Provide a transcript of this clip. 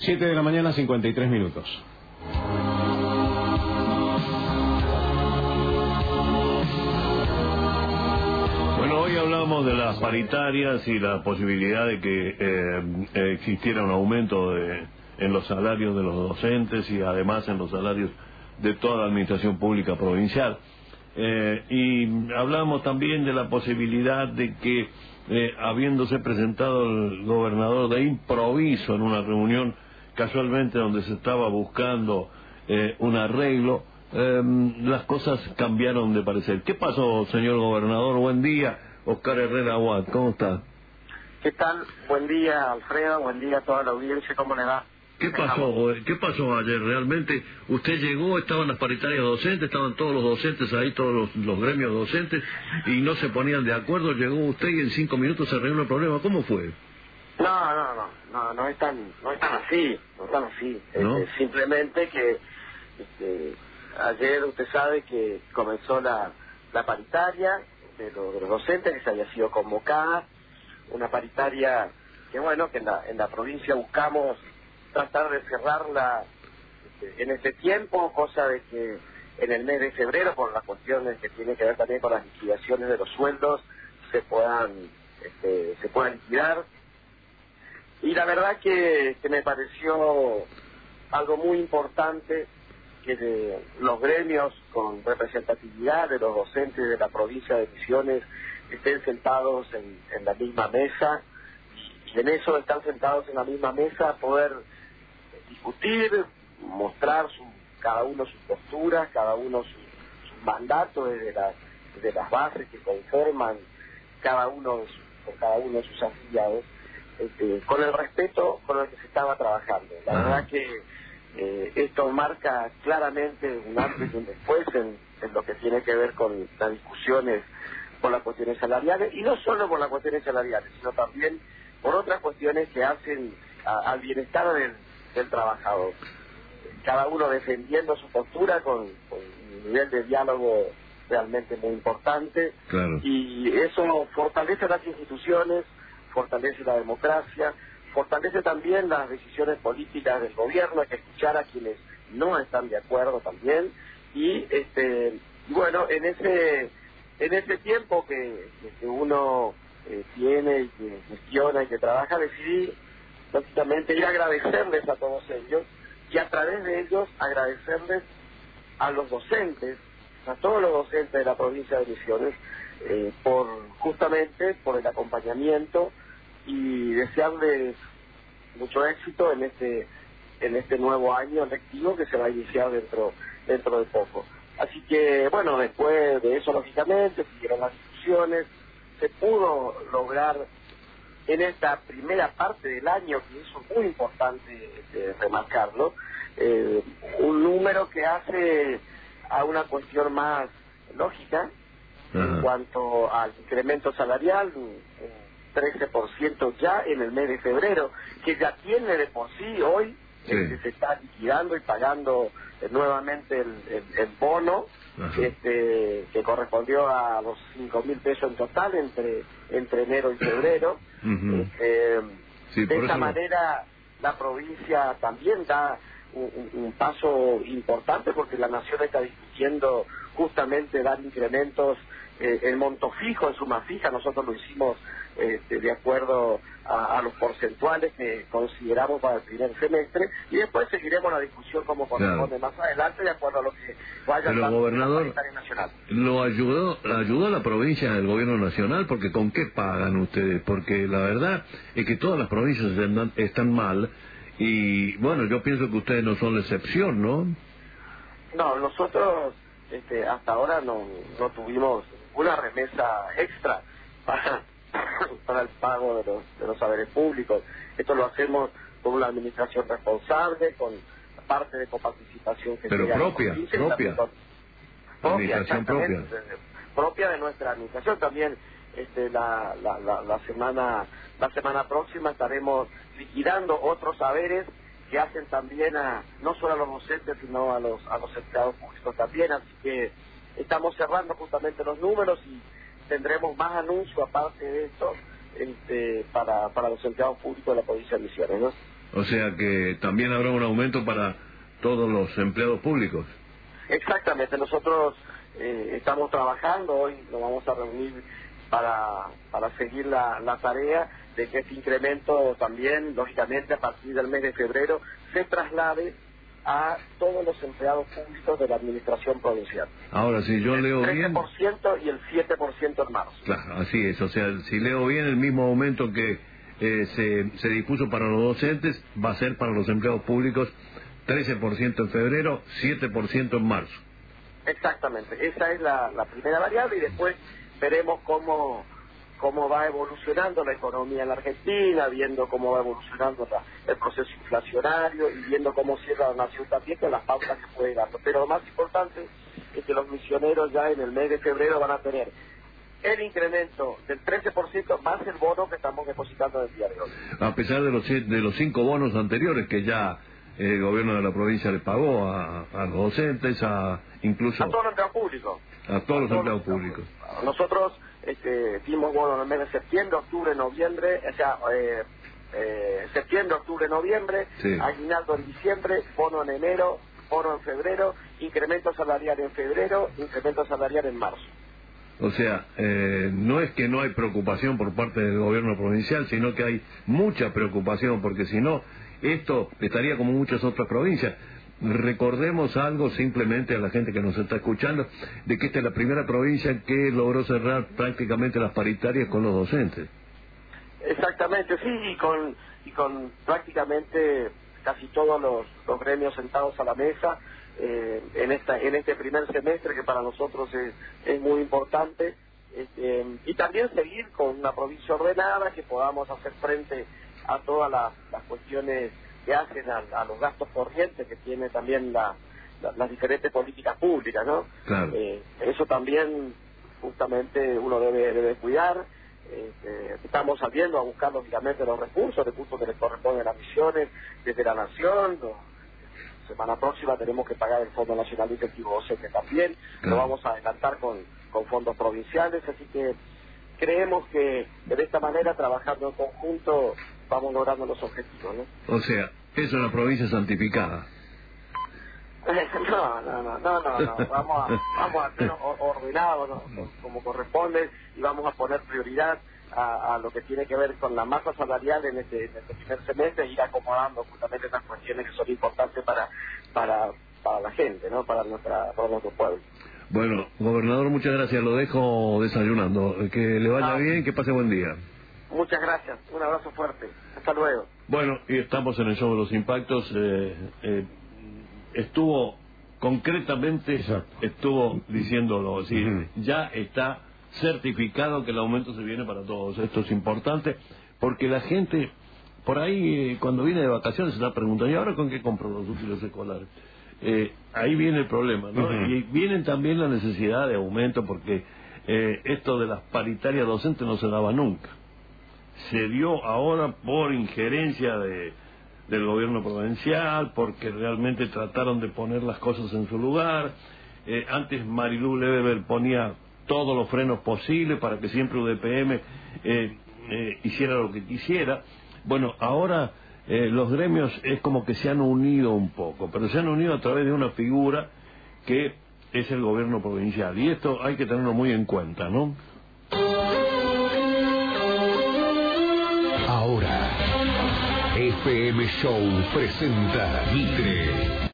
7 de la mañana, 53 minutos. Bueno, hoy hablamos de las paritarias y la posibilidad de que existiera un aumento en los salarios de los docentes y además en los salarios de toda la administración pública provincial. Y hablamos también de la posibilidad de que, habiéndose presentado el gobernador de improviso en una reunión casualmente donde se estaba buscando un arreglo, las cosas cambiaron de parecer. ¿Qué pasó, señor gobernador? Buen día. Oscar Herrera Aguad, ¿cómo está? ¿Qué tal? Buen día, Alfredo, buen día a toda la audiencia, ¿cómo le va? ¿Qué pasó ayer? ¿Realmente usted llegó, estaban las paritarias docentes, estaban todos los docentes ahí, todos los gremios docentes, y no se ponían de acuerdo? Llegó usted y en 5 minutos se arregló el problema. ¿Cómo fue? No es tan así. ¿No? Simplemente que ayer usted sabe que comenzó la paritaria de los docentes, que se había sido convocada, una paritaria que bueno, que en la provincia buscamos tratar de cerrarla en este tiempo, cosa de que en el mes de febrero, por las cuestiones que tienen que ver también con las liquidaciones de los sueldos, se puedan liquidar. Y la verdad que me pareció algo muy importante que los gremios con representatividad de los docentes de la provincia de Misiones estén sentados en la misma mesa, y en eso están sentados en la misma mesa poder discutir, mostrar cada uno sus posturas, cada uno sus mandatos desde las bases que conforman cada uno de sus afiliados, con el respeto con el que se estaba trabajando. La verdad que esto marca claramente un antes y un después en lo que tiene que ver con las discusiones por las cuestiones salariales, y no solo por las cuestiones salariales, sino también por otras cuestiones que hacen al bienestar del trabajador. Cada uno defendiendo su postura con un nivel de diálogo realmente muy importante. Claro. Y eso fortalece las instituciones, fortalece la democracia, fortalece también las decisiones políticas del gobierno. Hay que escuchar a quienes no están de acuerdo también, y bueno, en ese tiempo que uno tiene y que gestiona y que trabaja, decidí básicamente ir a agradecerles a todos ellos, y a través de ellos agradecerles a los docentes, a todos los docentes de la provincia de Misiones, justamente por el acompañamiento, y desearles mucho éxito en este nuevo año lectivo que se va a iniciar dentro de poco. Así que bueno, después de eso lógicamente siguieron las discusiones, se pudo lograr en esta primera parte del año, que eso es muy importante remarcarlo, un número que hace a una cuestión más lógica en cuanto al incremento salarial, un 13% ya en el mes de febrero, que ya tiene de por sí hoy, se está liquidando y pagando nuevamente el bono, que correspondió a los 5.000 pesos en total entre enero y febrero. De esa manera la provincia también da un paso importante, porque la nación está discutiendo justamente dar incrementos en monto fijo, en suma fija. Nosotros lo hicimos de acuerdo a los porcentuales que consideramos para el primer semestre, y después seguiremos la discusión como corresponde más adelante, de acuerdo a lo que vaya a la gobernador nacional. ¿Lo ayudó a la provincia del gobierno nacional? Porque ¿con qué pagan ustedes? Porque la verdad es que todas las provincias están mal, y bueno, yo pienso que ustedes no son la excepción, ¿no? No, nosotros hasta ahora no tuvimos una remesa extra para el pago de los saberes públicos. Esto lo hacemos con una administración responsable, con parte de coparticipación que pero propia administración propia de nuestra administración. También la semana próxima estaremos liquidando otros saberes que hacen también no solo a los docentes, sino a los empleados públicos también. Así que estamos cerrando justamente los números, y tendremos más anuncios aparte de esto para los empleados públicos de la provincia de Misiones, ¿no? O sea que también habrá un aumento para todos los empleados públicos. Exactamente, nosotros estamos trabajando, hoy nos vamos a reunir para seguir la tarea de que este incremento también, lógicamente, a partir del mes de febrero, se traslade a todos los empleados públicos de la administración provincial. Ahora, si yo leo bien... El 13% y el 7% en marzo. Claro, así es. O sea, si leo bien, el mismo aumento que se dispuso para los docentes va a ser para los empleados públicos 13% en febrero, 7% en marzo. Exactamente. Esa es la primera variable y después veremos cómo va evolucionando la economía en la Argentina, viendo cómo va evolucionando el proceso inflacionario y viendo cómo cierra la nación también con las pautas que puede dar. Pero lo más importante es que los misioneros ya en el mes de febrero van a tener el incremento del 13% más el bono que estamos depositando el día de hoy. A pesar de los 5 bonos anteriores que ya el gobierno de la provincia le pagó a los docentes, incluso... A todos los empleados públicos. A todos los empleados públicos. Nosotros dimos bono en el mes de septiembre, octubre, noviembre, o sea, septiembre, octubre, noviembre, sí. Aguinaldo en diciembre, bono en enero, bono en febrero, incremento salarial en febrero, incremento salarial en marzo. O sea, no es que no hay preocupación por parte del gobierno provincial, sino que hay mucha preocupación, porque si no, esto estaría como muchas otras provincias. Recordemos algo simplemente a la gente que nos está escuchando, de que esta es la primera provincia que logró cerrar prácticamente las paritarias con los docentes. Exactamente, sí, y con prácticamente casi todos los gremios sentados a la mesa en este primer semestre, que para nosotros es muy importante, y también seguir con una provincia ordenada, que podamos hacer frente a todas las cuestiones que hacen a los gastos corrientes que tiene también las diferentes políticas públicas, ¿no? Claro. Eso también justamente uno debe cuidar. Estamos saliendo a buscar lógicamente los recursos que les corresponden a las misiones desde la Nación. Semana próxima tenemos que pagar el Fondo Nacional de Incentivo Docente también. Lo vamos a adelantar con fondos provinciales, así que creemos que de esta manera, trabajando en conjunto, vamos logrando los objetivos, ¿no? O sea, eso es una provincia santificada. No, vamos a ser ordenados, ¿no? Como corresponde, y vamos a poner prioridad a lo que tiene que ver con la masa salarial en este primer semestre, e ir acomodando justamente estas cuestiones que son importantes para la gente, ¿no? Para nuestro pueblo. Bueno, gobernador, muchas gracias, lo dejo desayunando, que le vaya bien, que pase buen día. Muchas gracias, un abrazo fuerte, hasta luego. Bueno, y estamos en el show de los impactos. Estuvo concretamente, estuvo diciéndolo, es decir, ya está certificado que el aumento se viene para todos. Esto es importante porque la gente por ahí cuando viene de vacaciones se está preguntando, ¿y ahora con qué compro los útiles escolares? Ahí viene el problema, ¿no? Y viene también la necesidad de aumento, porque esto de las paritarias docentes no se daba nunca. Se dio ahora por injerencia del gobierno provincial, porque realmente trataron de poner las cosas en su lugar. Antes Marilú Lebeber ponía todos los frenos posibles para que siempre UDPM hiciera lo que quisiera. Bueno, ahora los gremios es como que se han unido un poco, pero se han unido a través de una figura que es el gobierno provincial, y esto hay que tenerlo muy en cuenta, ¿no? Ahora, FM Show presenta Mitre